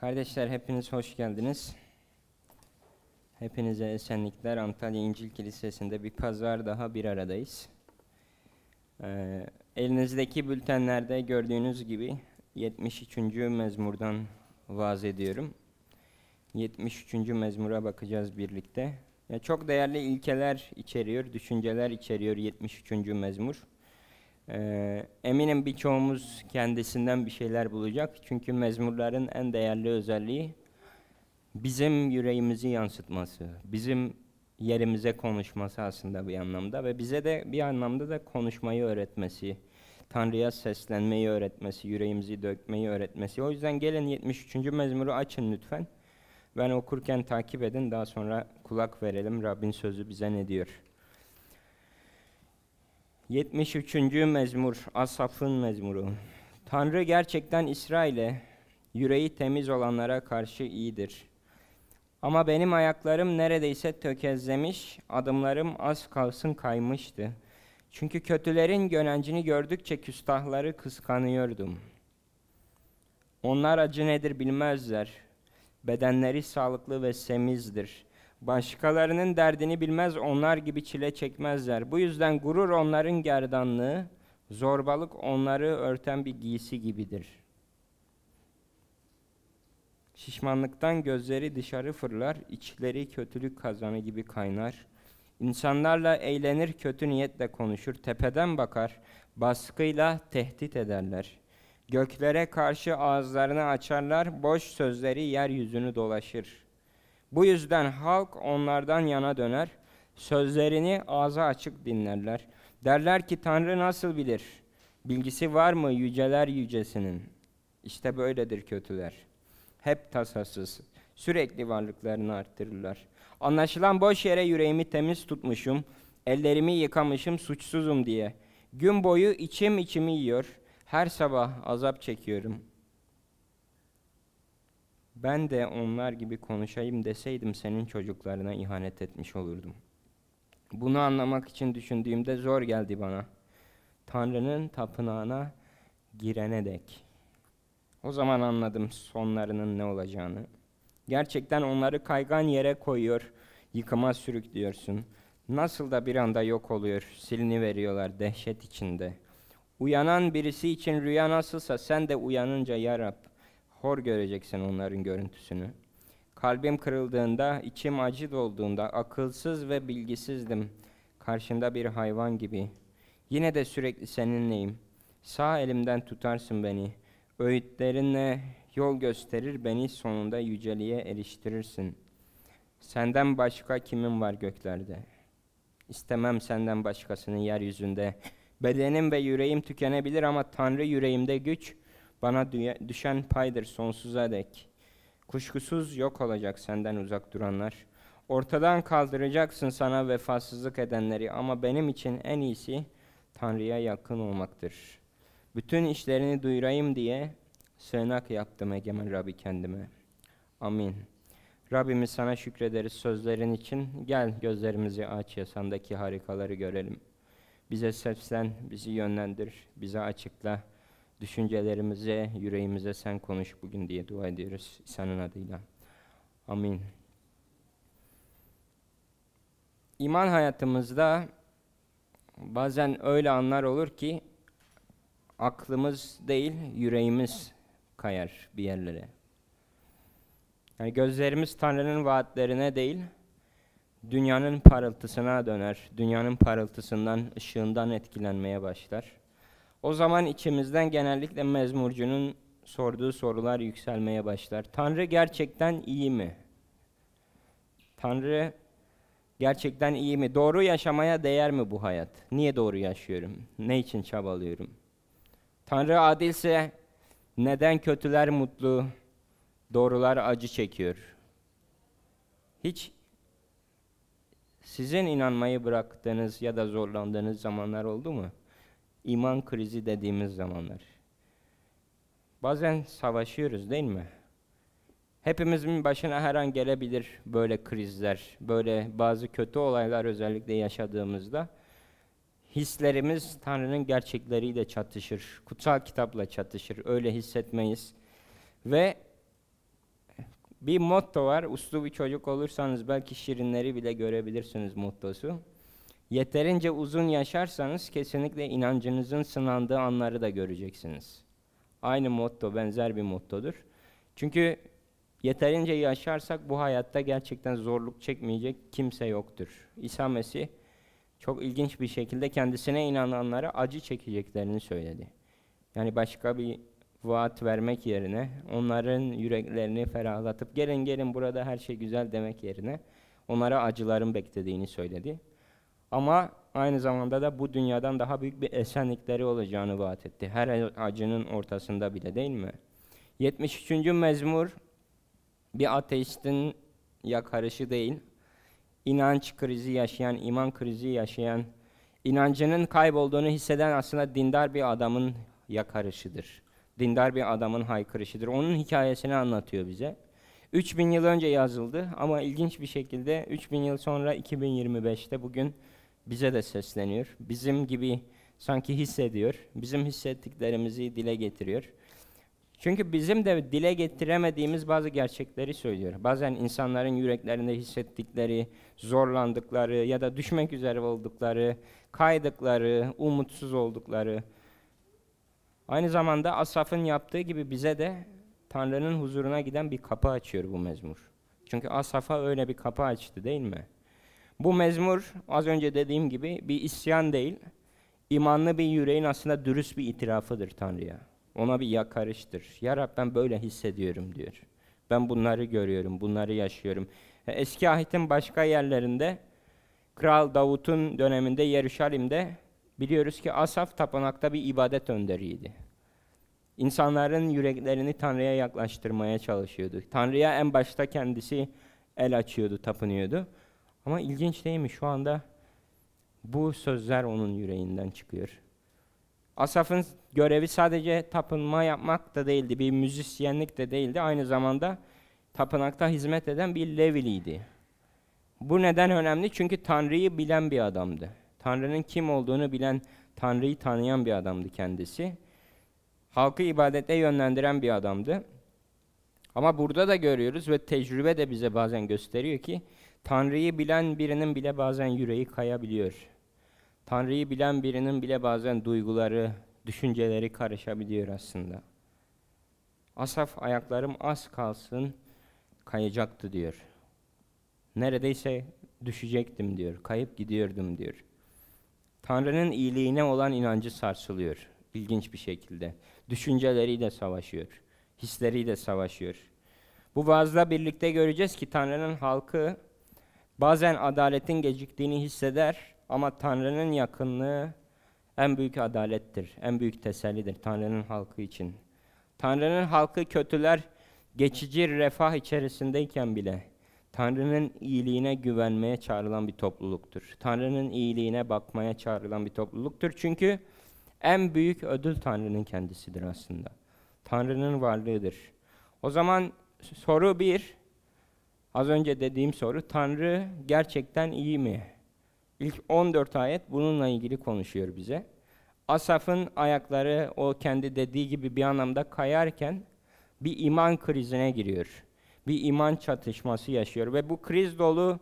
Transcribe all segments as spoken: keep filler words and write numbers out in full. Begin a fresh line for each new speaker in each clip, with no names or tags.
Kardeşler hepiniz hoş geldiniz. Hepinize esenlikler. Antalya İncil Kilisesi'nde bir pazar daha bir aradayız. Ee, elinizdeki bültenlerde gördüğünüz gibi yetmiş üçüncü mezmurdan vaaz ediyorum. yetmiş üçüncü mezmura bakacağız birlikte. Ya çok değerli ilkeler içeriyor, düşünceler içeriyor yetmiş üçüncü mezmur. Ee, eminim birçoğumuz kendisinden bir şeyler bulacak. Çünkü mezmurların en değerli özelliği bizim yüreğimizi yansıtması, bizim yerimize konuşması aslında bir anlamda ve bize de bir anlamda da konuşmayı öğretmesi, Tanrı'ya seslenmeyi öğretmesi, yüreğimizi dökmeyi öğretmesi. O yüzden gelin yetmiş üçüncü mezmuru açın lütfen. Ben okurken takip edin, daha sonra kulak verelim Rabbin sözü bize ne diyor. yetmiş üçüncü mezmur, Asaf'ın mezmuru. Tanrı gerçekten İsrail'e, yüreği temiz olanlara karşı iyidir. Ama benim ayaklarım neredeyse tökezlemiş, adımlarım az kalsın kaymıştı. Çünkü kötülerin gönencini gördükçe küstahları kıskanıyordum. Onlar acı nedir bilmezler. Bedenleri sağlıklı ve semizdir. Başkalarının derdini bilmez, onlar gibi çile çekmezler. Bu yüzden gurur onların gerdanlığı, zorbalık onları örten bir giysi gibidir. Şişmanlıktan gözleri dışarı fırlar, içleri kötülük kazanı gibi kaynar. İnsanlarla eğlenir, kötü niyetle konuşur, tepeden bakar, baskıyla tehdit ederler. Göklere karşı ağızlarını açarlar, boş sözleri yeryüzünü dolaşır. Bu yüzden halk onlardan yana döner, sözlerini ağzı açık dinlerler. Derler ki Tanrı nasıl bilir? Bilgisi var mı yüceler yücesinin? İşte böyledir kötüler. Hep tasasız, sürekli varlıklarını arttırırlar. Anlaşılan boş yere yüreğimi temiz tutmuşum, ellerimi yıkamışım suçsuzum diye. Gün boyu içim içimi yiyor, her sabah azap çekiyorum. Ben de onlar gibi konuşayım deseydim senin çocuklarına ihanet etmiş olurdum. Bunu anlamak için düşündüğümde zor geldi bana. Tanrı'nın tapınağına girene dek. O zaman anladım sonlarının ne olacağını. Gerçekten onları kaygan yere koyuyor, yıkıma sürüklüyorsun. Nasıl da bir anda yok oluyor, siliniveriyorlar dehşet içinde. Uyanan birisi için rüya nasılsa sen de uyanınca ya Rab, hor göreceksin onların görüntüsünü. Kalbim kırıldığında, içim acı dolduğunda, akılsız ve bilgisizdim. Karşında bir hayvan gibi. Yine de sürekli seninleyim. Sağ elimden tutarsın beni. Öğütlerinle yol gösterir beni, sonunda yüceliğe eriştirirsin. Senden başka kimin var göklerde? İstemem senden başkasını yeryüzünde. Bedenim ve yüreğim tükenebilir ama Tanrı yüreğimde güç, bana düşen paydır sonsuza dek. Kuşkusuz yok olacak senden uzak duranlar. Ortadan kaldıracaksın sana vefasızlık edenleri ama benim için en iyisi Tanrı'ya yakın olmaktır. Bütün işlerini duyurayım diye sığınak yaptım egemen Rabbi kendime. Amin. Rabbimiz sana şükrederiz sözlerin için. Gel gözlerimizi aç, yasandaki harikaları görelim. Bize seslen, bizi yönlendir, bize açıkla. Düşüncelerimize, yüreğimize sen konuş bugün diye dua ediyoruz İsa'nın adıyla. Amin. İman hayatımızda bazen öyle anlar olur ki aklımız değil, yüreğimiz kayar bir yerlere. Yani gözlerimiz Tanrı'nın vaatlerine değil, dünyanın parıltısına döner. Dünyanın parıltısından, ışığından etkilenmeye başlar. O zaman içimizden genellikle mezmurcunun sorduğu sorular yükselmeye başlar. Tanrı gerçekten iyi mi? Tanrı gerçekten iyi mi? Doğru yaşamaya değer mi bu hayat? Niye doğru yaşıyorum? Ne için çabalıyorum? Tanrı adilse neden kötüler mutlu, doğrular acı çekiyor? Hiç sizin inanmayı bıraktığınız ya da zorlandığınız zamanlar oldu mu? İman krizi dediğimiz zamanlar. Bazen savaşıyoruz değil mi? Hepimizin başına her an gelebilir böyle krizler, böyle bazı kötü olaylar özellikle yaşadığımızda. Hislerimiz Tanrı'nın gerçekleriyle çatışır, kutsal kitapla çatışır, öyle hissetmeyiz. Ve Bir motto var. Uslu bir çocuk olursanız belki şirinleri bile görebilirsiniz mottosu. Yeterince uzun yaşarsanız kesinlikle inancınızın sınandığı anları da göreceksiniz. Aynı motto, benzer bir mottodur. Çünkü yeterince yaşarsak bu hayatta gerçekten zorluk çekmeyecek kimse yoktur. İsa Mesih çok ilginç bir şekilde kendisine inananlara acı çekeceklerini söyledi. Yani başka bir vaat vermek yerine, onların yüreklerini ferahlatıp gelin gelin burada her şey güzel demek yerine onlara acıların beklediğini söyledi. Ama aynı zamanda da bu dünyadan daha büyük bir esenlikleri olacağını vaat etti. Her acının ortasında bile, değil mi? yetmiş üçüncü mezmur bir ateistin yakarışı değil, inanç krizi yaşayan, iman krizi yaşayan, inancının kaybolduğunu hisseden aslında dindar bir adamın yakarışıdır. Dindar bir adamın haykırışıdır. Onun hikayesini anlatıyor bize. üç bin yıl önce yazıldı ama ilginç bir şekilde üç bin yıl sonra iki bin yirmi beşte bugün bize de sesleniyor. Bizim gibi sanki hissediyor. Bizim hissettiklerimizi dile getiriyor. Çünkü bizim de dile getiremediğimiz bazı gerçekleri söylüyor. Bazen insanların yüreklerinde hissettikleri, zorlandıkları ya da düşmek üzere oldukları, kaydıkları, umutsuz oldukları. Aynı zamanda Asaf'ın yaptığı gibi bize de Tanrı'nın huzuruna giden bir kapı açıyor bu mezmur. Çünkü Asaf'a öyle bir kapı açtı, değil mi? Bu mezmur az önce dediğim gibi bir isyan değil, imanlı bir yüreğin aslında dürüst bir itirafıdır Tanrı'ya. Ona bir yakarıştır. Ya Rab, ben böyle hissediyorum diyor. Ben bunları görüyorum, bunları yaşıyorum. Eski Ahit'in başka yerlerinde, Kral Davut'un döneminde Yeruşalim'de biliyoruz ki Asaf tapınakta bir ibadet önderiydi. İnsanların yüreklerini Tanrı'ya yaklaştırmaya çalışıyordu. Tanrı'ya en başta kendisi el açıyordu, tapınıyordu. Ama ilginç değil mi? Şu anda bu sözler onun yüreğinden çıkıyor. Asaf'ın görevi sadece tapınma yapmak da değildi, bir müzisyenlik de değildi. Aynı zamanda tapınakta hizmet eden bir Leviliydi. Bu neden önemli? Çünkü Tanrı'yı bilen bir adamdı. Tanrı'nın kim olduğunu bilen, Tanrı'yı tanıyan bir adamdı kendisi. Halkı ibadete yönlendiren bir adamdı. Ama burada da görüyoruz ve tecrübe de bize bazen gösteriyor ki Tanrı'yı bilen birinin bile bazen yüreği kayabiliyor. Tanrı'yı bilen birinin bile bazen duyguları, düşünceleri karışabiliyor aslında. Asaf, ayaklarım az kalsın kayacaktı diyor. Neredeyse düşecektim diyor, kayıp gidiyordum diyor. Tanrı'nın iyiliğine olan inancı sarsılıyor ilginç bir şekilde. Düşünceleriyle savaşıyor, hisleriyle savaşıyor. Bu vaazla birlikte göreceğiz ki Tanrı'nın halkı bazen adaletin geciktiğini hisseder ama Tanrı'nın yakınlığı en büyük adalettir, en büyük tesellidir Tanrı'nın halkı için. Tanrı'nın halkı kötüler geçici refah içerisindeyken bile Tanrı'nın iyiliğine güvenmeye çağrılan bir topluluktur. Tanrı'nın iyiliğine bakmaya çağrılan bir topluluktur. Çünkü en büyük ödül Tanrı'nın kendisidir aslında. Tanrı'nın varlığıdır. O zaman soru bir, az önce dediğim soru, Tanrı gerçekten iyi mi? İlk on dört ayet bununla ilgili konuşuyor bize. Asaf'ın ayakları o kendi dediği gibi bir anlamda kayarken bir iman krizine giriyor. Bir iman çatışması yaşıyor ve bu kriz dolu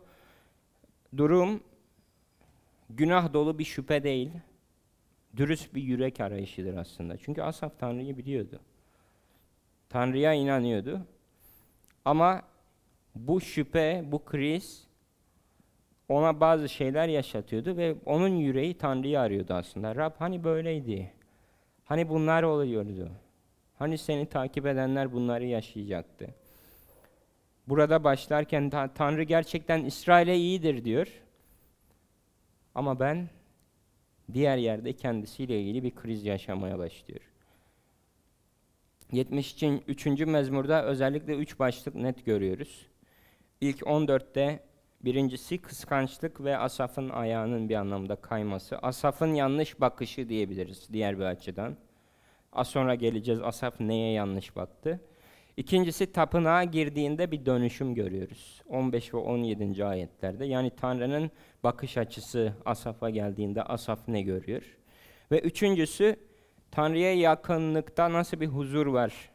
durum günah dolu bir şüphe değil, dürüst bir yürek arayışıdır aslında. Çünkü Asaf Tanrı'yı biliyordu. Tanrı'ya inanıyordu. Ama bu şüphe, bu kriz ona bazı şeyler yaşatıyordu ve onun yüreği Tanrı'yı arıyordu aslında. Rab, hani böyleydi? Hani bunlar oluyordu? Hani seni takip edenler bunları yaşayacaktı? Burada başlarken Tanrı gerçekten İsrail'e iyidir diyor. Ama ben diğer yerde kendisiyle ilgili bir kriz yaşamaya başlıyor. yetmiş üçüncü mezmurda özellikle üç başlık net görüyoruz. İlk on dörtte birincisi kıskançlık ve Asaf'ın ayağının bir anlamda kayması. Asaf'ın yanlış bakışı diyebiliriz diğer bir açıdan. Az sonra geleceğiz Asaf neye yanlış baktı. İkincisi tapınağa girdiğinde bir dönüşüm görüyoruz. on beş ve on yedinci ayetlerde. Yani Tanrı'nın bakış açısı Asaf'a geldiğinde Asaf ne görüyor? Ve üçüncüsü Tanrı'ya yakınlıkta nasıl bir huzur var?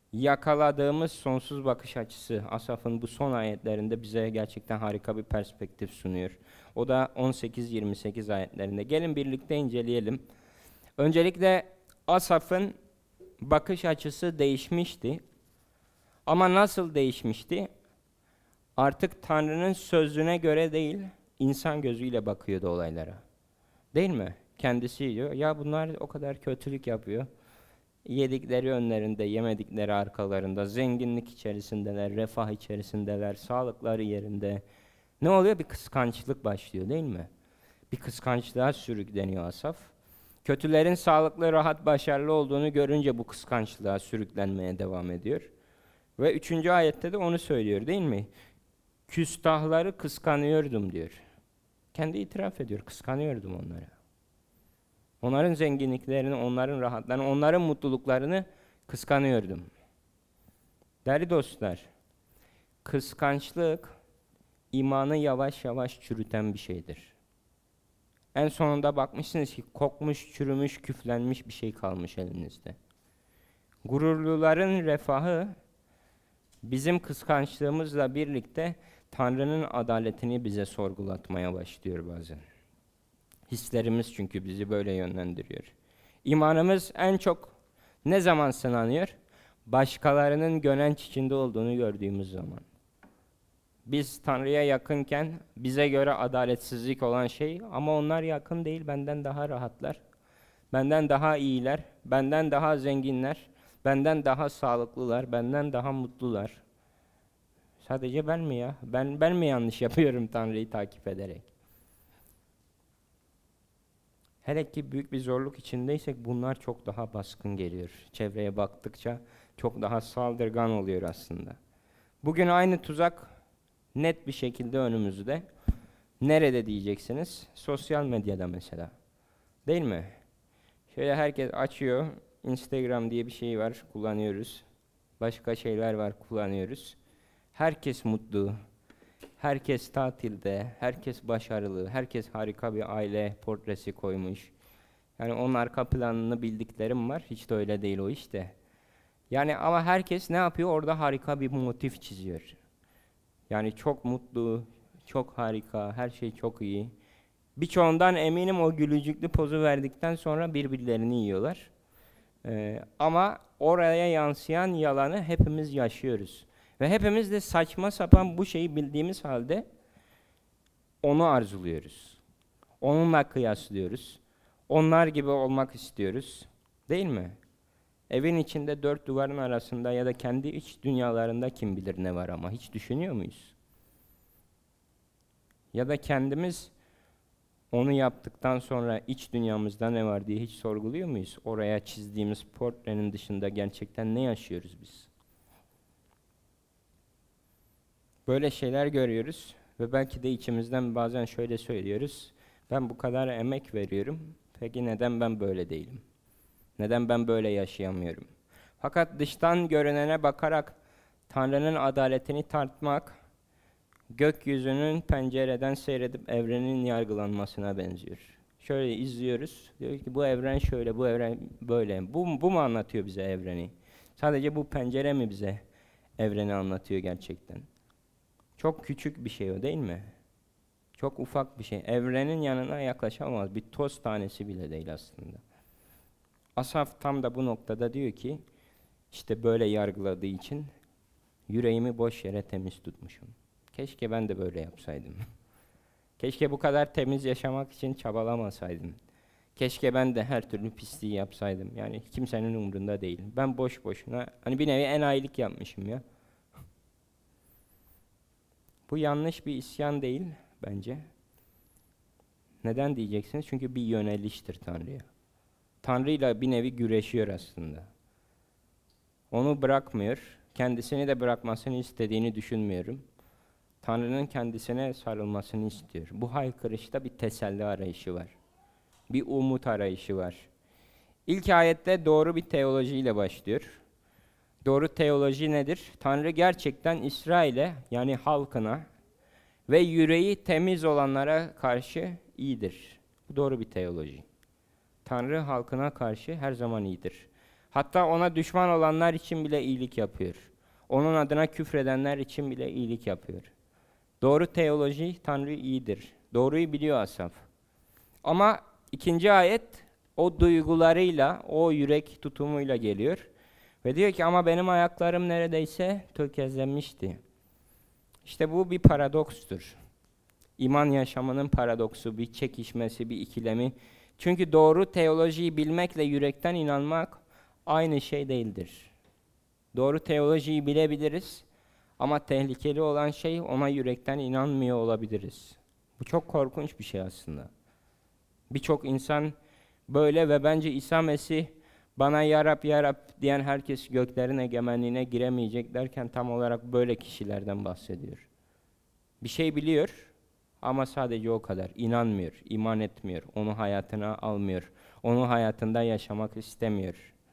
Yakaladığımız sonsuz bakış açısı Asaf'ın bu son ayetlerinde bize gerçekten harika bir perspektif sunuyor. O da on sekiz yirmi sekiz ayetlerinde. Gelin birlikte inceleyelim. Öncelikle Asaf'ın bakış açısı değişmişti. Ama nasıl değişmişti? Artık Tanrı'nın sözüne göre değil, insan gözüyle bakıyordu olaylara. Değil mi? Kendisi diyor, ya bunlar o kadar kötülük yapıyor. Yedikleri önlerinde, yemedikleri arkalarında, zenginlik içerisindeler, refah içerisindeler, sağlıkları yerinde. Ne oluyor? Bir kıskançlık başlıyor değil mi? Bir kıskançlığa sürükleniyor Asaf. Kötülerin sağlıklı, rahat, başarılı olduğunu görünce bu kıskançlığa sürüklenmeye devam ediyor. Ve üçüncü ayette de onu söylüyor değil mi? Küstahları kıskanıyordum diyor. Kendi itiraf ediyor, kıskanıyordum onları. Onların zenginliklerini, onların rahatlarını, onların mutluluklarını kıskanıyordum. Değerli dostlar, kıskançlık imanı yavaş yavaş çürüten bir şeydir. En sonunda bakmışsınız ki kokmuş, çürümüş, küflenmiş bir şey kalmış elinizde. Gururluların refahı bizim kıskançlığımızla birlikte Tanrı'nın adaletini bize sorgulatmaya başlıyor bazen. Hislerimiz çünkü bizi böyle yönlendiriyor. İmanımız en çok ne zaman sınanıyor? Başkalarının gönenç içinde olduğunu gördüğümüz zaman. Biz Tanrı'ya yakınken bize göre adaletsizlik olan şey, ama onlar yakın değil, benden daha rahatlar, benden daha iyiler, benden daha zenginler, benden daha sağlıklılar, benden daha mutlular. Sadece ben mi ya? Ben ben mi yanlış yapıyorum Tanrı'yı takip ederek? Hele ki büyük bir zorluk içindeysek bunlar çok daha baskın geliyor. Çevreye baktıkça çok daha saldırgan oluyor aslında. Bugün aynı tuzak net bir şekilde önümüzde. Nerede diyeceksiniz? Sosyal medyada mesela. Değil mi? Şöyle herkes açıyor. Instagram diye bir şey var, kullanıyoruz. Başka şeyler var, kullanıyoruz. Herkes mutlu. Herkes tatilde, herkes başarılı, herkes harika bir aile portresi koymuş. Yani onun arka planını bildiklerim var. Hiç de öyle değil o işte. Yani ama herkes ne yapıyor? Orada harika bir motif çiziyor. Yani çok mutlu, çok harika, her şey çok iyi. Birçoğundan eminim o gülücüklü pozu verdikten sonra birbirlerini yiyorlar. Ee, ama oraya yansıyan yalanı hepimiz yaşıyoruz. Ve hepimiz de saçma sapan bu şeyi bildiğimiz halde onu arzuluyoruz. Onunla kıyaslıyoruz. Onlar gibi olmak istiyoruz. Değil mi? Evin içinde dört duvarın arasında ya da kendi iç dünyalarında kim bilir ne var, ama hiç düşünüyor muyuz? Ya da kendimiz onu yaptıktan sonra iç dünyamızda ne var diye hiç sorguluyor muyuz? Oraya çizdiğimiz portrenin dışında gerçekten ne yaşıyoruz biz? Böyle şeyler görüyoruz ve belki de içimizden bazen şöyle söylüyoruz. Ben bu kadar emek veriyorum. Peki neden ben böyle değilim? Neden ben böyle yaşayamıyorum? Fakat dıştan görünene bakarak Tanrı'nın adaletini tartmak, gökyüzünün pencereden seyredip evrenin yargılanmasına benziyor. Şöyle izliyoruz, diyor ki bu evren şöyle, bu evren böyle. Bu, bu mu anlatıyor bize evreni? Sadece bu pencere mi bize evreni anlatıyor gerçekten? Çok küçük bir şey o, değil mi? Çok ufak bir şey. Evrenin yanına yaklaşamaz. Bir toz tanesi bile değil aslında. Asaf tam da bu noktada diyor ki, işte böyle yargıladığı için yüreğimi boş yere temiz tutmuşum. Keşke ben de böyle yapsaydım. Keşke bu kadar temiz yaşamak için çabalamasaydım. Keşke ben de her türlü pisliği yapsaydım. Yani kimsenin umurunda değil. Ben boş boşuna, hani bir nevi enayilik yapmışım ya. Bu yanlış bir isyan değil bence. Neden diyeceksiniz? Çünkü bir yöneliştir Tanrı'ya. Tanrı'yla bir nevi güreşiyor aslında. Onu bırakmıyor. Kendisini de bırakmasını istediğini düşünmüyorum. Tanrı'nın kendisine sarılmasını istiyor. Bu haykırışta bir teselli arayışı var. Bir umut arayışı var. İlk ayette doğru bir teolojiyle başlıyor. Doğru teoloji nedir? Tanrı gerçekten İsrail'e, yani halkına ve yüreği temiz olanlara karşı iyidir. Bu doğru bir teoloji. Tanrı halkına karşı her zaman iyidir. Hatta ona düşman olanlar için bile iyilik yapıyor. Onun adına küfredenler için bile iyilik yapıyor. Doğru teoloji, Tanrı iyidir. Doğruyu biliyor Asaf. Ama ikinci ayet o duygularıyla, o yürek tutumuyla geliyor. Ve diyor ki ama benim ayaklarım neredeyse tökezlenmişti. İşte bu bir paradokstur. İman yaşamının paradoksu, bir çekişmesi, bir ikilemi. Çünkü doğru teolojiyi bilmekle yürekten inanmak aynı şey değildir. Doğru teolojiyi bilebiliriz ama tehlikeli olan şey ona yürekten inanmıyor olabiliriz. Bu çok korkunç bir şey aslında. Birçok insan böyle ve bence İsa Mesih bana ya Rab ya Rab diyen herkes göklerin egemenliğine giremeyecek derken tam olarak böyle kişilerden bahsediyor. Bir şey biliyor ama sadece o kadar. İnanmıyor, iman etmiyor, onu hayatına almıyor, onu hayatında yaşamak istemiyor.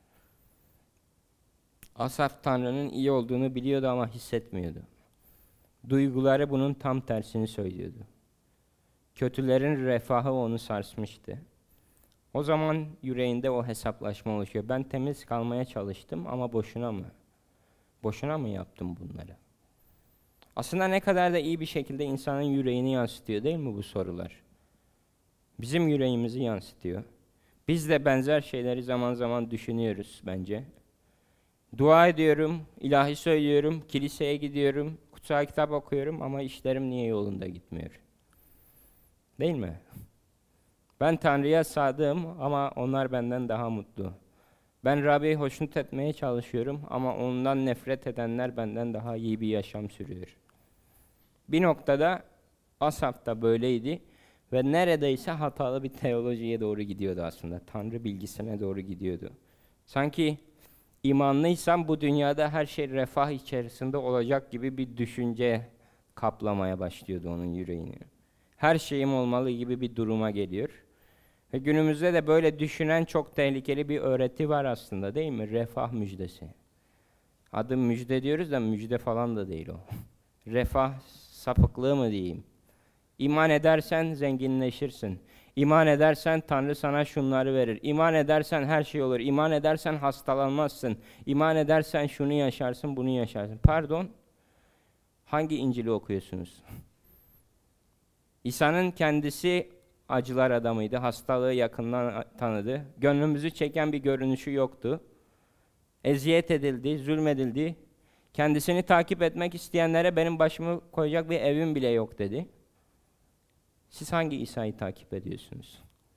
Asaf Tanrı'nın iyi olduğunu biliyordu ama hissetmiyordu. Duyguları bunun tam tersini söylüyordu. Kötülerin refahı onu sarsmıştı. O zaman yüreğinde o hesaplaşma oluşuyor. Ben temiz kalmaya çalıştım ama boşuna mı? Boşuna mı yaptım bunları? Aslında ne kadar da iyi bir şekilde insanın yüreğini yansıtıyor değil mi bu sorular? Bizim yüreğimizi yansıtıyor. Biz de benzer şeyleri zaman zaman düşünüyoruz bence. Dua ediyorum, ilahi söylüyorum, kiliseye gidiyorum, kutsal kitap okuyorum ama işlerim niye yolunda gitmiyor? Değil mi? Ben Tanrı'ya sadığım ama onlar benden daha mutlu. Ben Rabbi'yi hoşnut etmeye çalışıyorum ama ondan nefret edenler benden daha iyi bir yaşam sürüyor. Bir noktada Asaf da böyleydi ve neredeyse hatalı bir teolojiye doğru gidiyordu aslında. Tanrı bilgisine doğru gidiyordu. Sanki imanlıysam bu dünyada her şey refah içerisinde olacak gibi bir düşünce kaplamaya başlıyordu onun yüreğini. Her şeyim olmalı gibi bir duruma geliyor. Ve günümüzde de böyle düşünen çok tehlikeli bir öğreti var aslında değil mi? Refah müjdesi. Adı müjde diyoruz da müjde falan da değil o. Refah sapıklığı mı diyeyim? İman edersen zenginleşirsin. İman edersen Tanrı sana şunları verir. İman edersen her şey olur. İman edersen hastalanmazsın. İman edersen şunu yaşarsın, bunu yaşarsın. Pardon, hangi İncil'i okuyorsunuz? İsa'nın kendisi acılar adamıydı. Hastalığı yakından tanıdı. Gönlümüzü çeken bir görünüşü yoktu. Eziyet edildi, zulmedildi. Kendisini takip etmek isteyenlere benim başımı koyacak bir evim bile yok dedi. Siz hangi İsa'yı takip ediyorsunuz?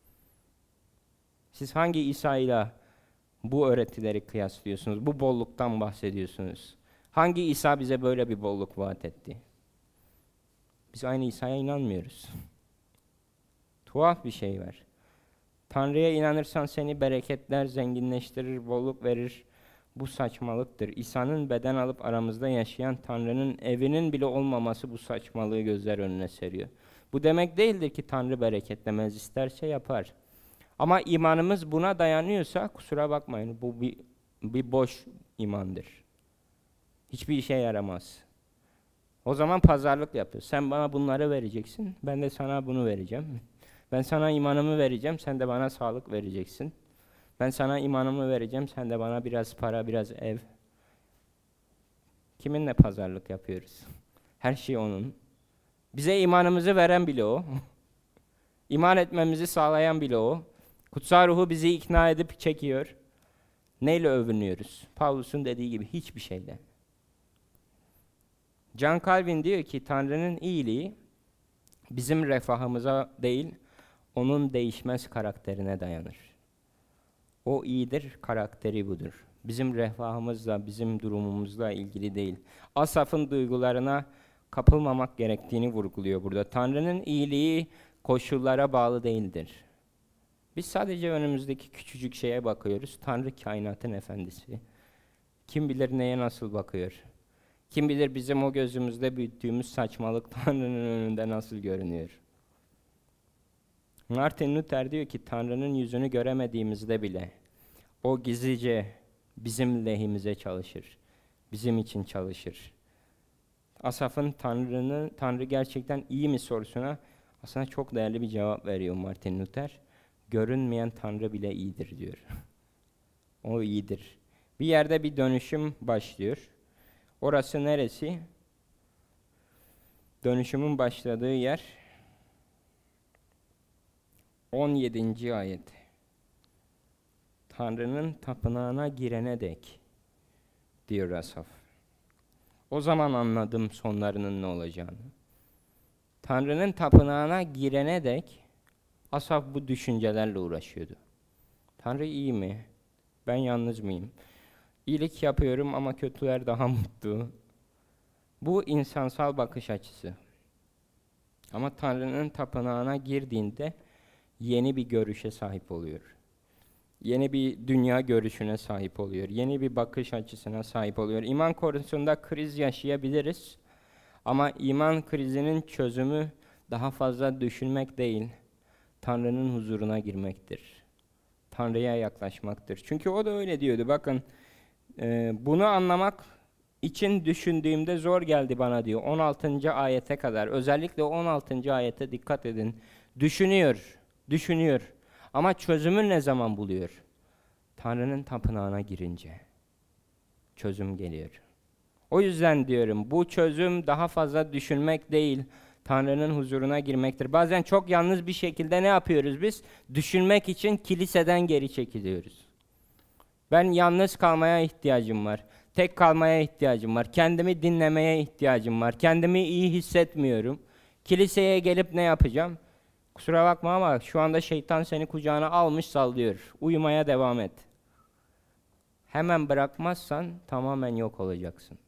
Siz hangi İsa'yla bu öğretileri kıyaslıyorsunuz? Bu bolluktan bahsediyorsunuz? Hangi İsa bize böyle bir bolluk vaat etti? Biz aynı İsa'ya inanmıyoruz. Tuhaf bir şey var. Tanrı'ya inanırsan seni bereketler, zenginleştirir, bolluk verir. Bu saçmalıktır. İsa'nın beden alıp aramızda yaşayan Tanrı'nın evinin bile olmaması bu saçmalığı gözler önüne seriyor. Bu demek değildir ki Tanrı bereketlemez, isterse yapar. Ama imanımız buna dayanıyorsa kusura bakmayın, bu bir, bir boş imandır. Hiçbir işe yaramaz. O zaman pazarlık yapıyor. Sen bana bunları vereceksin, ben de sana bunu vereceğim. Ben sana imanımı vereceğim, sen de bana sağlık vereceksin. Ben sana imanımı vereceğim, sen de bana biraz para, biraz ev. Kiminle pazarlık yapıyoruz? Her şey onun. Bize imanımızı veren bile o. İman etmemizi sağlayan bile o. Kutsal ruhu bizi ikna edip çekiyor. Neyle övünüyoruz? Pavlus'un dediği gibi hiçbir şeyle. John Calvin diyor ki Tanrı'nın iyiliği bizim refahımıza değil, onun değişmez karakterine dayanır. O iyidir, karakteri budur. Bizim refahımızla, bizim durumumuzla ilgili değil. Asaf'ın duygularına kapılmamak gerektiğini vurguluyor burada. Tanrı'nın iyiliği koşullara bağlı değildir. Biz sadece önümüzdeki küçücük şeye bakıyoruz. Tanrı kainatın efendisi. Kim bilir neye nasıl bakıyor? Kim bilir bizim o gözümüzde büyüttüğümüz saçmalık Tanrı'nın önünde nasıl görünüyor? Martin Luther diyor ki Tanrı'nın yüzünü göremediğimizde bile o gizlice bizim lehimize çalışır. Bizim için çalışır. Asaf'ın Tanrı'nın Tanrı gerçekten iyi mi sorusuna aslında çok değerli bir cevap veriyor Martin Luther. Görünmeyen Tanrı bile iyidir diyor. O iyidir. Bir yerde bir dönüşüm başlıyor. Orası neresi? Dönüşümün başladığı yer on yedinci ayet. Tanrı'nın tapınağına girene dek diyor Asaf. O zaman anladım sonlarının ne olacağını. Tanrı'nın tapınağına girene dek Asaf bu düşüncelerle uğraşıyordu. Tanrı iyi mi? Ben yalnız mıyım? İyilik yapıyorum ama kötüler daha mutlu. Bu insansal bakış açısı. Ama Tanrı'nın tapınağına girdiğinde yeni bir görüşe sahip oluyor. Yeni bir dünya görüşüne sahip oluyor. Yeni bir bakış açısına sahip oluyor. İman konusunda kriz yaşayabiliriz. Ama iman krizinin çözümü daha fazla düşünmek değil, Tanrı'nın huzuruna girmektir. Tanrı'ya yaklaşmaktır. Çünkü o da öyle diyordu. Bakın, e, bunu anlamak için düşündüğümde zor geldi bana diyor. on altıncı ayete kadar. Özellikle on altıncı ayete dikkat edin. Düşünüyor, düşünüyor. Ama çözümü ne zaman buluyor? Tanrı'nın tapınağına girince çözüm geliyor. O yüzden diyorum, bu çözüm daha fazla düşünmek değil, Tanrı'nın huzuruna girmektir. Bazen çok yalnız bir şekilde ne yapıyoruz biz? Düşünmek için kiliseden geri çekiliyoruz. Ben yalnız kalmaya ihtiyacım var. Tek kalmaya ihtiyacım var. Kendimi dinlemeye ihtiyacım var. Kendimi iyi hissetmiyorum. Kiliseye gelip ne yapacağım? Kusura bakma ama şu anda şeytan seni kucağına almış sallıyor. Uyumaya devam et. Hemen bırakmazsan tamamen yok olacaksın.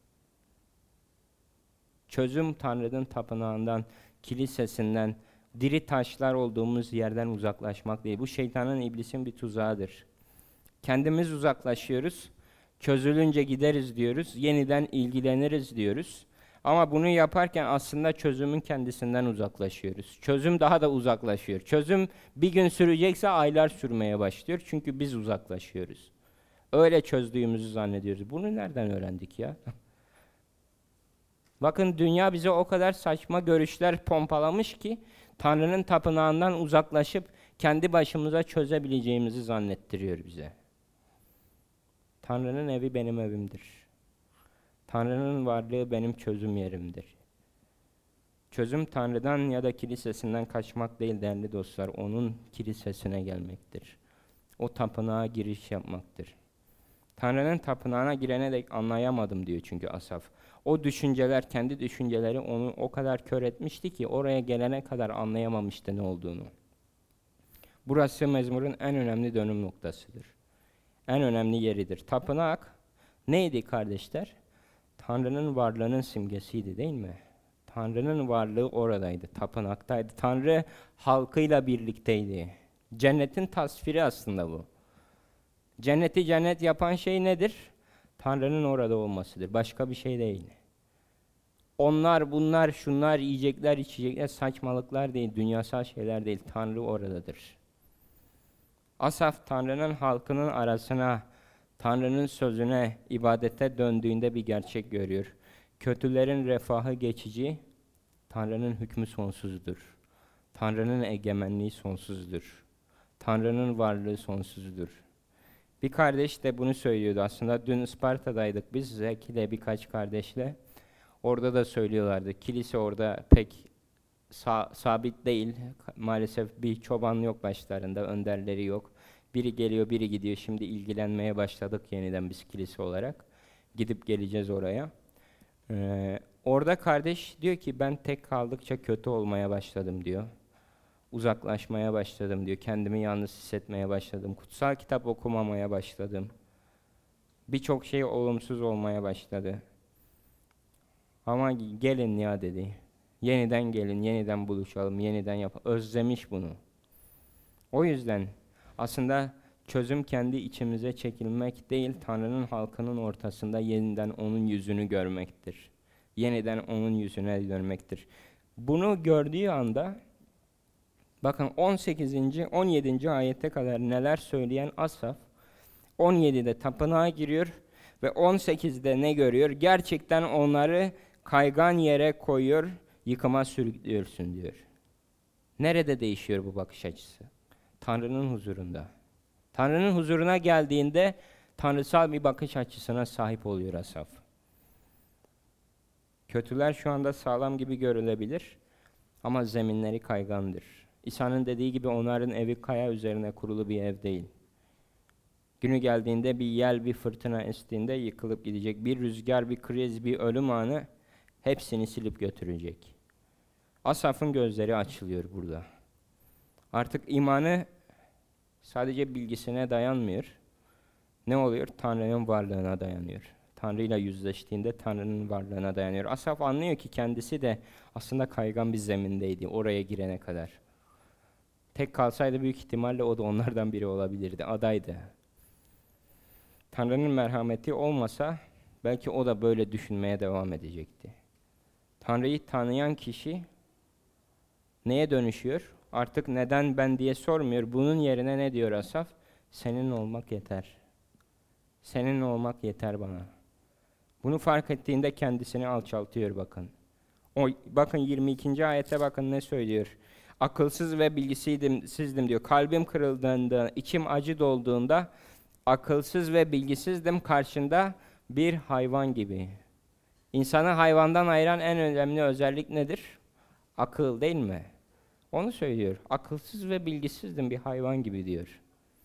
Çözüm Tanrı'nın tapınağından, kilisesinden, diri taşlar olduğumuz yerden uzaklaşmak değil. Bu şeytanın, iblisin bir tuzağıdır. Kendimiz uzaklaşıyoruz, çözülünce gideriz diyoruz, yeniden ilgileniriz diyoruz. Ama bunu yaparken aslında çözümün kendisinden uzaklaşıyoruz. Çözüm daha da uzaklaşıyor. Çözüm bir gün sürecekse aylar sürmeye başlıyor. Çünkü biz uzaklaşıyoruz. Öyle çözdüğümüzü zannediyoruz. Bunu nereden öğrendik ya? Bakın, dünya bize o kadar saçma görüşler pompalamış ki Tanrı'nın tapınağından uzaklaşıp kendi başımıza çözebileceğimizi zannettiriyor bize. Tanrı'nın evi benim evimdir. Tanrı'nın varlığı benim çözüm yerimdir. Çözüm Tanrı'dan ya da kilisesinden kaçmak değil değerli dostlar, onun kilisesine gelmektir. O tapınağa giriş yapmaktır. Tanrı'nın tapınağına girene dek anlayamadım diyor çünkü Asaf. O düşünceler, kendi düşünceleri onu o kadar kör etmişti ki oraya gelene kadar anlayamamıştı ne olduğunu. Burası mezmurun en önemli dönüm noktasıdır. En önemli yeridir. Tapınak neydi kardeşler? Tanrı'nın varlığının simgesiydi değil mi? Tanrı'nın varlığı oradaydı, tapınaktaydı. Tanrı halkıyla birlikteydi. Cennetin tasviri aslında bu. Cenneti cennet yapan şey nedir? Tanrı'nın orada olmasıdır. Başka bir şey değil. Onlar, bunlar, şunlar, yiyecekler, içecekler saçmalıklar değil, dünyasal şeyler değil. Tanrı oradadır. Asaf Tanrı'nın halkının arasına, Tanrı'nın sözüne, ibadete döndüğünde bir gerçek görüyor. Kötülerin refahı geçici, Tanrı'nın hükmü sonsuzdur. Tanrı'nın egemenliği sonsuzdur. Tanrı'nın varlığı sonsuzdur. Bir kardeş de bunu söylüyordu. Aslında dün Isparta'daydık biz, Zeki ile birkaç kardeşle. Orada da söylüyorlardı. Kilise orada pek sa- sabit değil. Maalesef bir çoban yok başlarında, önderleri yok. Biri geliyor, biri gidiyor. Şimdi ilgilenmeye başladık yeniden biz kilise olarak. Gidip geleceğiz oraya. Ee, orada kardeş diyor ki ben tek kaldıkça kötü olmaya başladım diyor. Uzaklaşmaya başladım diyor. Kendimi yalnız hissetmeye başladım. Kutsal kitap okumamaya başladım. Birçok şey olumsuz olmaya başladı. Ama gelin ya dedi. Yeniden gelin, yeniden buluşalım, yeniden yapalım. Özlemiş bunu. O yüzden aslında çözüm kendi içimize çekilmek değil, Tanrı'nın halkının ortasında yeniden onun yüzünü görmektir. Yeniden onun yüzüne dönmektir. Bunu gördüğü anda, bakın on sekizinci on yedinci ayete kadar neler söyleyen Asaf, on yedide tapınağa giriyor ve on sekizde ne görüyor? Gerçekten onları kaygan yere koyuyor, yıkıma sürüklüyorsun diyor. Nerede değişiyor bu bakış açısı? Tanrı'nın huzurunda. Tanrı'nın huzuruna geldiğinde tanrısal bir bakış açısına sahip oluyor Asaf. Kötüler şu anda sağlam gibi görülebilir ama zeminleri kaygandır. İsa'nın dediği gibi onların evi kaya üzerine kurulu bir ev değil. Günü geldiğinde bir yel, bir fırtına estiğinde yıkılıp gidecek. Bir rüzgar, bir kriz, bir ölüm anı hepsini silip götürecek. Asaf'ın gözleri açılıyor burada. Artık imanı sadece bilgisine dayanmıyor. Ne oluyor? Tanrı'nın varlığına dayanıyor. Tanrı ile yüzleştiğinde Tanrı'nın varlığına dayanıyor. Asaf anlıyor ki kendisi de aslında kaygan bir zemindeydi oraya girene kadar. Tek kalsaydı büyük ihtimalle o da onlardan biri olabilirdi, adaydı. Tanrı'nın merhameti olmasa belki o da böyle düşünmeye devam edecekti. Tanrı'yı tanıyan kişi neye dönüşüyor? Artık neden ben diye sormuyor. Bunun yerine ne diyor Asaf? Senin olmak yeter. Senin olmak yeter bana. Bunu fark ettiğinde kendisini alçaltıyor bakın. O, bakın yirmi ikinci ayete bakın ne söylüyor. Akılsız ve bilgisizdim sizdim diyor. Kalbim kırıldığında, içim acı dolduğunda akılsız ve bilgisizdim, karşında bir hayvan gibi. İnsanı hayvandan ayıran en önemli özellik nedir? Akıl değil mi? Onu söylüyor. Akılsız ve bilgisizdim, bir hayvan gibi diyor.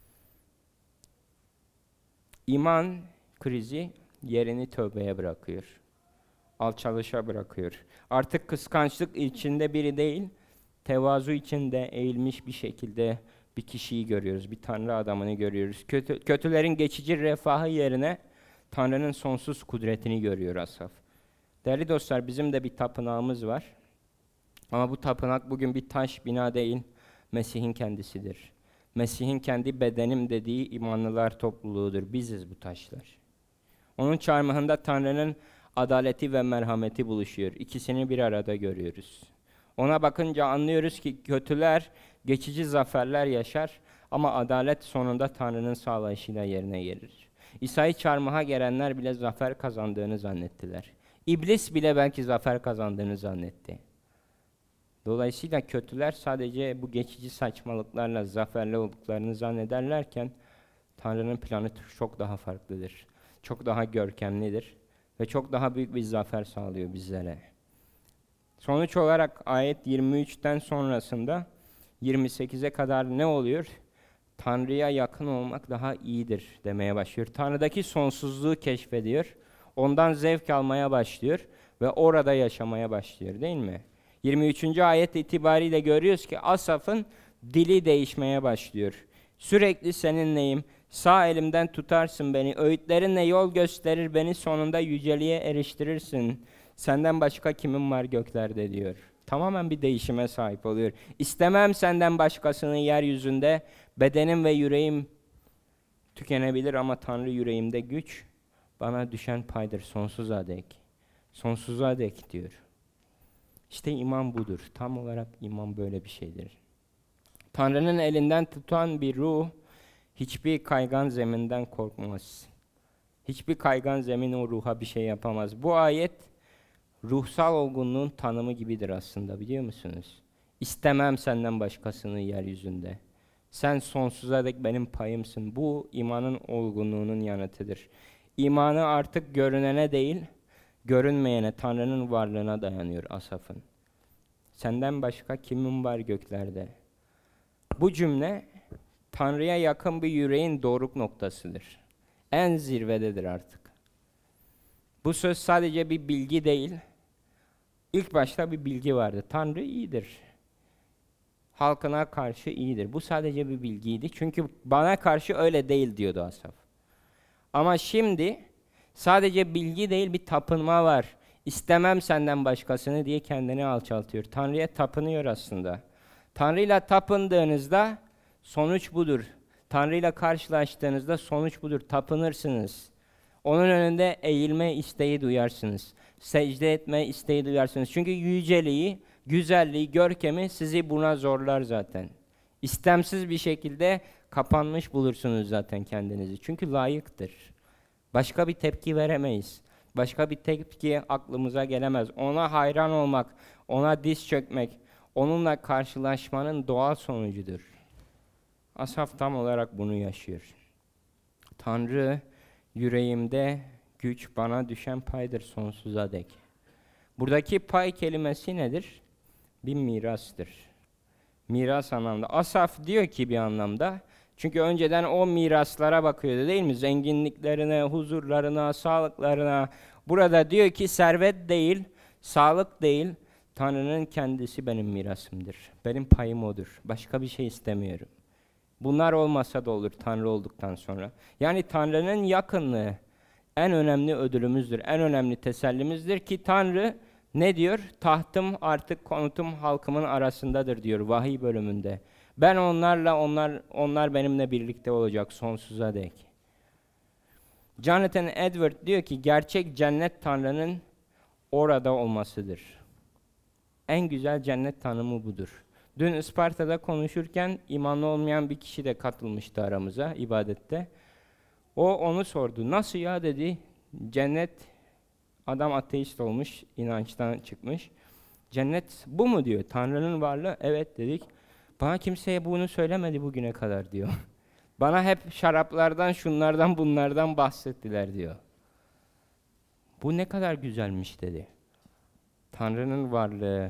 İman krizi yerini tövbeye bırakıyor. Alçalışa bırakıyor. Artık kıskançlık içinde biri değil, tevazu içinde eğilmiş bir şekilde bir kişiyi görüyoruz. Bir Tanrı adamını görüyoruz. Kötü, kötülerin geçici refahı yerine Tanrı'nın sonsuz kudretini görüyor Asaf. Değerli dostlar, bizim de bir tapınağımız var. Ama bu tapınak bugün bir taş, bina değil, Mesih'in kendisidir. Mesih'in kendi bedenim dediği imanlılar topluluğudur. Biziz bu taşlar. Onun çarmıhında Tanrı'nın adaleti ve merhameti buluşuyor. İkisini bir arada görüyoruz. Ona bakınca anlıyoruz ki kötüler geçici zaferler yaşar ama adalet sonunda Tanrı'nın sağlayışıyla yerine gelir. İsa'yı çarmıha gerenler bile zafer kazandığını zannettiler. İblis bile belki zafer kazandığını zannetti. Dolayısıyla kötüler sadece bu geçici saçmalıklarla zaferli olduklarını zannederlerken Tanrı'nın planı çok daha farklıdır. Çok daha görkemlidir ve çok daha büyük bir zafer sağlıyor bizlere. Sonuç olarak ayet yirmi üçten sonrasında yirmi sekize kadar ne oluyor? Tanrı'ya yakın olmak daha iyidir demeye başlıyor. Tanrı'daki sonsuzluğu keşfediyor. Ondan zevk almaya başlıyor ve orada yaşamaya başlıyor, değil mi? yirmi üçüncü ayet itibariyle görüyoruz ki Asaf'ın dili değişmeye başlıyor. Sürekli seninleyim, sağ elimden tutarsın beni, öğütlerinle yol gösterir beni, sonunda yüceliğe eriştirirsin. Senden başka kimim var göklerde diyor. Tamamen bir değişime sahip oluyor. İstemem senden başkasını yeryüzünde, bedenim ve yüreğim tükenebilir ama Tanrı yüreğimde güç, bana düşen paydır sonsuza dek. Sonsuza dek diyor. İşte iman budur. Tam olarak iman böyle bir şeydir. Tanrı'nın elinden tutan bir ruh hiçbir kaygan zeminden korkmaz. Hiçbir kaygan zemin o ruha bir şey yapamaz. Bu ayet ruhsal olgunluğun tanımı gibidir aslında, biliyor musunuz? İstemem senden başkasını yeryüzünde. Sen sonsuza dek benim payımsın. Bu imanın olgunluğunun yanıtıdır. İmanı artık görünene değil, görünmeyene, Tanrı'nın varlığına dayanıyor Asaf'ın. Senden başka kimim var göklerde? Bu cümle Tanrı'ya yakın bir yüreğin doruk noktasıdır. En zirvededir artık. Bu söz sadece bir bilgi değil. İlk başta bir bilgi vardı. Tanrı iyidir. Halkına karşı iyidir. Bu sadece bir bilgiydi. Çünkü bana karşı öyle değil diyordu Asaf. Ama şimdi sadece bilgi değil, bir tapınma var. İstemem senden başkasını diye kendini alçaltıyor. Tanrı'ya tapınıyor aslında. Tanrı'yla tapındığınızda sonuç budur. Tanrı'yla karşılaştığınızda sonuç budur. Tapınırsınız. Onun önünde eğilme isteği duyarsınız. Secde etme isteği duyarsınız. Çünkü yüceliği, güzelliği, görkemi sizi buna zorlar zaten. İstemsiz bir şekilde kapanmış bulursunuz zaten kendinizi. Çünkü layıktır. Başka bir tepki veremeyiz. Başka bir tepki aklımıza gelemez. Ona hayran olmak, ona diz çökmek, onunla karşılaşmanın doğal sonucudur. Asaf tam olarak bunu yaşıyor. Tanrı Yüreğimde güç bana düşen paydır sonsuza dek. Buradaki pay kelimesi nedir? Bir mirastır. Miras anlamda. Asaf diyor ki bir anlamda, çünkü önceden o miraslara bakıyordu değil mi? Zenginliklerine, huzurlarına, sağlıklarına. Burada diyor ki servet değil, sağlık değil, Tanrı'nın kendisi benim mirasımdır. Benim payım odur. Başka bir şey istemiyorum. Bunlar olmasa da olur Tanrı olduktan sonra. Yani Tanrı'nın yakınlığı en önemli ödülümüzdür, en önemli tesellimizdir ki Tanrı ne diyor? Tahtım artık konutum halkımın arasındadır diyor vahiy bölümünde. Ben onlarla, onlar onlar benimle birlikte olacak sonsuza dek. Jonathan Edward diyor ki gerçek cennet Tanrı'nın orada olmasıdır. En güzel cennet tanımı budur. Dün Isparta'da konuşurken imanlı olmayan bir kişi de katılmıştı aramıza ibadette. O onu sordu. Nasıl ya dedi. Cennet, adam ateist olmuş, inançtan çıkmış. Cennet bu mu diyor. Tanrı'nın varlığı. Evet dedik. Bana kimseye bunu söylemedi bugüne kadar diyor. Bana hep şaraplardan, şunlardan, bunlardan bahsettiler diyor. Bu ne kadar güzelmiş dedi. Tanrı'nın varlığı.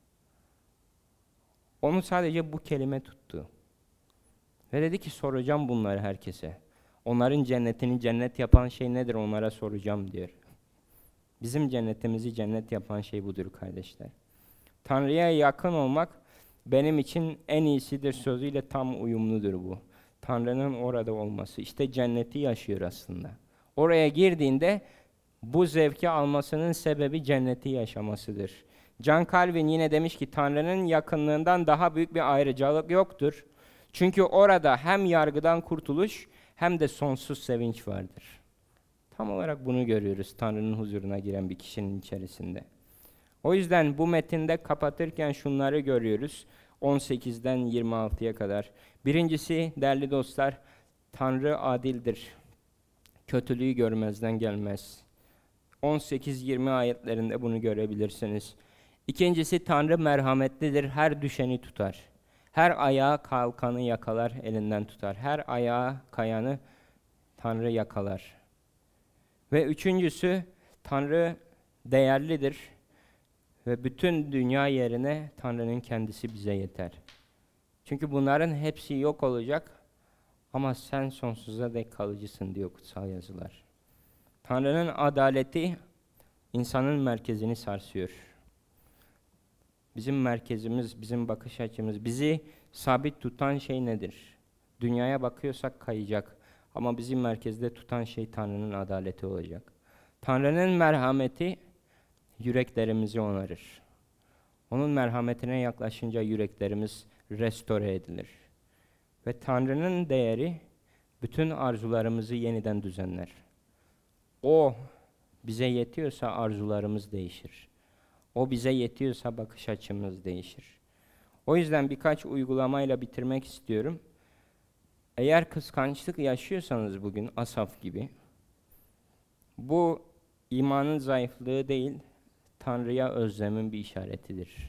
Onu sadece bu kelime tuttu. Ve dedi ki soracağım bunları herkese. Onların cennetini cennet yapan şey nedir onlara soracağım diyor. Bizim cennetimizi cennet yapan şey budur kardeşler. Tanrı'ya yakın olmak benim için en iyisidir sözüyle tam uyumludur bu. Tanrı'nın orada olması. İşte cenneti yaşıyor aslında. Oraya girdiğinde bu zevki almasının sebebi cenneti yaşamasıdır. John Calvin yine demiş ki Tanrı'nın yakınlığından daha büyük bir ayrıcalık yoktur. Çünkü orada hem yargıdan kurtuluş hem de sonsuz sevinç vardır. Tam olarak bunu görüyoruz Tanrı'nın huzuruna giren bir kişinin içerisinde. O yüzden bu metinde kapatırken şunları görüyoruz. on sekizden yirmi altıya kadar. Birincisi değerli dostlar, Tanrı adildir. Kötülüğü görmezden gelmez. on sekiz yirmi ayetlerinde bunu görebilirsiniz. İkincisi Tanrı merhametlidir, her düşeni tutar. Her ayağa kalkanı yakalar, elinden tutar. Her ayağa kayanı Tanrı yakalar. Ve üçüncüsü Tanrı değerlidir ve bütün dünya yerine Tanrı'nın kendisi bize yeter. Çünkü bunların hepsi yok olacak ama sen sonsuza dek kalıcısın diyor kutsal yazılar. Tanrı'nın adaleti insanın merkezini sarsıyor. Bizim merkezimiz, bizim bakış açımız, bizi sabit tutan şey nedir? Dünyaya bakıyorsak kayacak ama bizi merkezde tutan şey Tanrı'nın adaleti olacak. Tanrı'nın merhameti yüreklerimizi onarır. Onun merhametine yaklaşınca yüreklerimiz restore edilir. Ve Tanrı'nın değeri bütün arzularımızı yeniden düzenler. O bize yetiyorsa arzularımız değişir. O bize yetiyorsa bakış açımız değişir. O yüzden birkaç uygulamayla bitirmek istiyorum. Eğer kıskançlık yaşıyorsanız bugün Asaf gibi, bu imanın zayıflığı değil, Tanrı'ya özlemin bir işaretidir.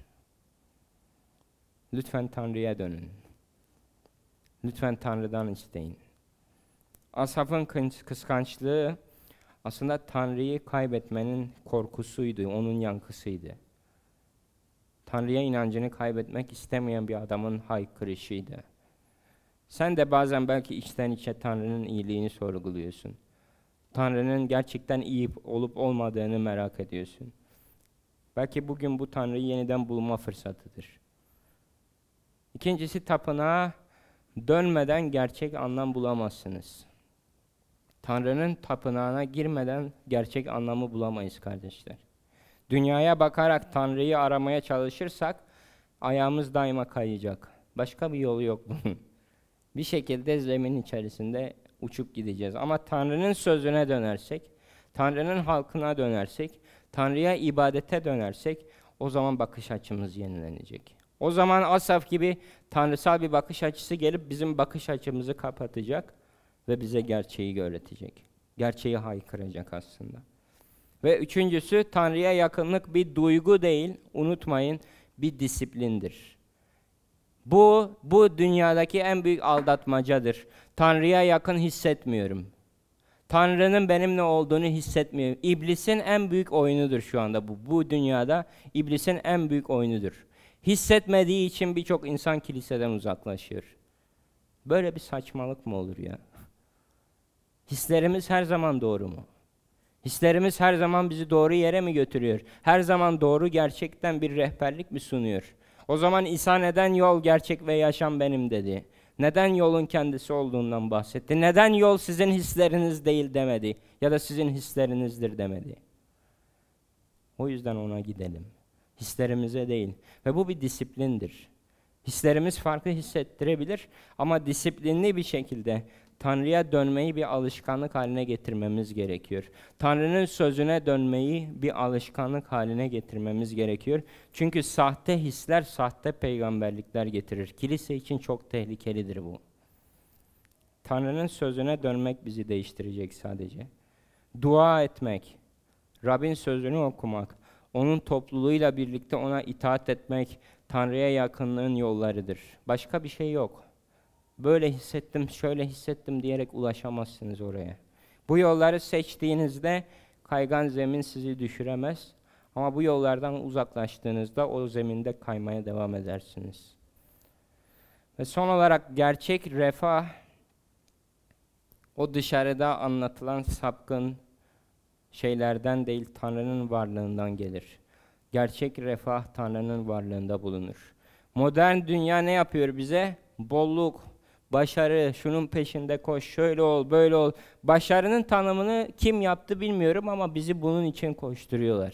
Lütfen Tanrı'ya dönün. Lütfen Tanrı'dan isteyin. Asaf'ın kıskançlığı aslında Tanrı'yı kaybetmenin korkusuydu, onun yankısıydı. Tanrı'ya inancını kaybetmek istemeyen bir adamın haykırışıydı. Sen de bazen belki içten içe Tanrı'nın iyiliğini sorguluyorsun. Tanrı'nın gerçekten iyi olup olmadığını merak ediyorsun. Belki bugün bu Tanrı'yı yeniden bulma fırsatıdır. İkincisi, tapınağa dönmeden gerçek anlam bulamazsınız. Tanrı'nın tapınağına girmeden gerçek anlamı bulamayız kardeşler. Dünyaya bakarak Tanrı'yı aramaya çalışırsak ayağımız daima kayacak. Başka bir yolu yok bunun. Bir şekilde zemin içerisinde uçup gideceğiz. Ama Tanrı'nın sözüne dönersek, Tanrı'nın halkına dönersek, Tanrı'ya ibadete dönersek o zaman bakış açımız yenilenecek. O zaman Asaf gibi tanrısal bir bakış açısı gelip bizim bakış açımızı kapatacak ve bize gerçeği öğretecek. Gerçeği haykıracak aslında. Ve üçüncüsü, Tanrı'ya yakınlık bir duygu değil, unutmayın, bir disiplindir. Bu, bu dünyadaki en büyük aldatmacadır. Tanrı'ya yakın hissetmiyorum. Tanrı'nın benimle olduğunu hissetmiyor. İblisin en büyük oyunudur şu anda bu. Bu dünyada iblisin en büyük oyunudur. Hissetmediği için birçok insan kiliseden uzaklaşıyor. Böyle bir saçmalık mı olur ya? Hislerimiz her zaman doğru mu? Hislerimiz her zaman bizi doğru yere mi götürüyor? Her zaman doğru gerçekten bir rehberlik mi sunuyor? O zaman İsa neden yol, gerçek ve yaşam benim dedi? Neden yolun kendisi olduğundan bahsetti? Neden yol sizin hisleriniz değil demedi? Ya da sizin hislerinizdir demedi? O yüzden ona gidelim. Hislerimize değil. Ve bu bir disiplindir. Hislerimiz farklı hissettirebilir ama disiplinli bir şekilde Tanrı'ya dönmeyi bir alışkanlık haline getirmemiz gerekiyor. Tanrı'nın sözüne dönmeyi bir alışkanlık haline getirmemiz gerekiyor. Çünkü sahte hisler, sahte peygamberlikler getirir. Kilise için çok tehlikelidir bu. Tanrı'nın sözüne dönmek bizi değiştirecek sadece. Dua etmek, Rabbin sözünü okumak, onun topluluğuyla birlikte ona itaat etmek, Tanrı'ya yakınlığın yollarıdır. Başka bir şey yok. Böyle hissettim, şöyle hissettim diyerek ulaşamazsınız oraya. Bu yolları seçtiğinizde kaygan zemin sizi düşüremez. Ama bu yollardan uzaklaştığınızda o zeminde kaymaya devam edersiniz. Ve son olarak gerçek refah, o dışarıda anlatılan sapkın şeylerden değil, Tanrı'nın varlığından gelir. Gerçek refah Tanrı'nın varlığında bulunur. Modern dünya ne yapıyor bize? Bolluk, başarı, şunun peşinde koş, şöyle ol, böyle ol. Başarının tanımını kim yaptı bilmiyorum ama bizi bunun için koşturuyorlar.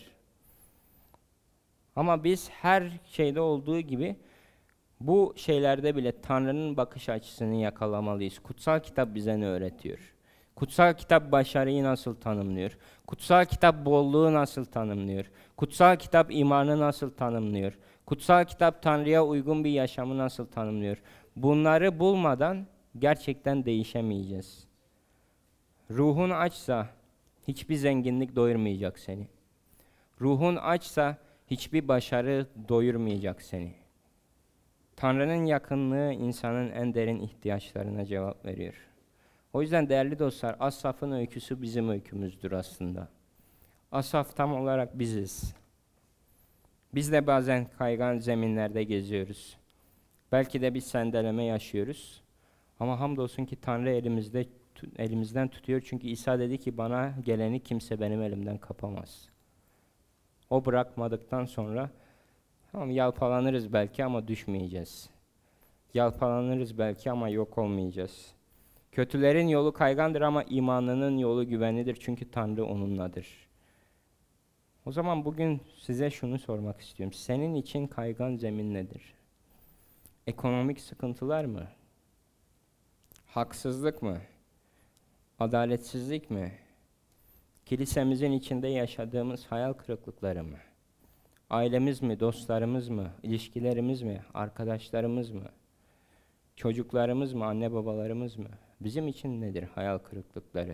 Ama biz her şeyde olduğu gibi bu şeylerde bile Tanrı'nın bakış açısını yakalamalıyız. Kutsal kitap bize ne öğretiyor? Kutsal kitap başarıyı nasıl tanımlıyor? Kutsal kitap bolluğu nasıl tanımlıyor? Kutsal kitap imanı nasıl tanımlıyor? Kutsal kitap Tanrı'ya uygun bir yaşamı nasıl tanımlıyor? Bunları bulmadan gerçekten değişemeyeceğiz. Ruhun açsa hiçbir zenginlik doyurmayacak seni. Ruhun açsa hiçbir başarı doyurmayacak seni. Tanrı'nın yakınlığı insanın en derin ihtiyaçlarına cevap veriyor. O yüzden değerli dostlar, Asaf'ın öyküsü bizim öykümüzdür aslında. Asaf tam olarak biziz. Biz de bazen kaygan zeminlerde geziyoruz. Belki de bir sendeleme yaşıyoruz. Ama hamdolsun ki Tanrı elimizde elimizden tutuyor. Çünkü İsa dedi ki bana geleni kimse benim elimden kapamaz. O bırakmadıktan sonra tamam, yalpalanırız belki ama düşmeyeceğiz. Yalpalanırız belki ama yok olmayacağız. Kötülerin yolu kaygandır ama imanının yolu güvenlidir çünkü Tanrı onunladır. O zaman bugün size şunu sormak istiyorum. Senin için kaygan zemin nedir? Ekonomik sıkıntılar mı? Haksızlık mı? Adaletsizlik mi? Kilisemizin içinde yaşadığımız hayal kırıklıkları mı? Ailemiz mi, dostlarımız mı, ilişkilerimiz mi, arkadaşlarımız mı? Çocuklarımız mı, anne babalarımız mı? Bizim için nedir hayal kırıklıkları?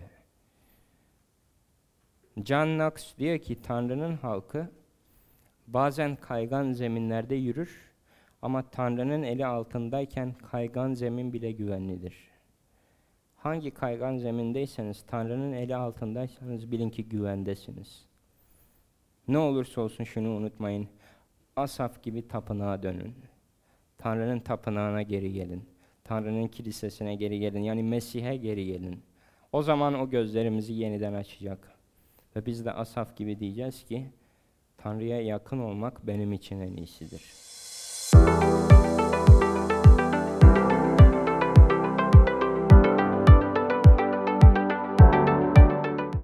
John Knox diyor ki Tanrı'nın halkı bazen kaygan zeminlerde yürür ama Tanrı'nın eli altındayken kaygan zemin bile güvenlidir. Hangi kaygan zemindeyseniz, Tanrı'nın eli altındaysanız bilin ki güvendesiniz. Ne olursa olsun şunu unutmayın. Asaf gibi tapınağa dönün. Tanrı'nın tapınağına geri gelin. Tanrı'nın kilisesine geri gelin. Yani Mesih'e geri gelin. O zaman o gözlerimizi yeniden açacak. Ve biz de Asaf gibi diyeceğiz ki Tanrı'ya yakın olmak benim için en iyisidir.